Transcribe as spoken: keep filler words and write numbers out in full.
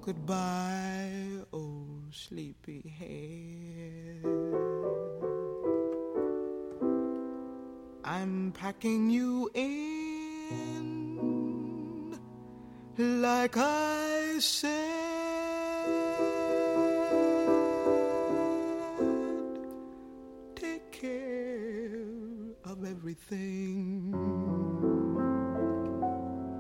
Goodbye, oh sleepyhead. I'm packing you in like I said. Take care of everything.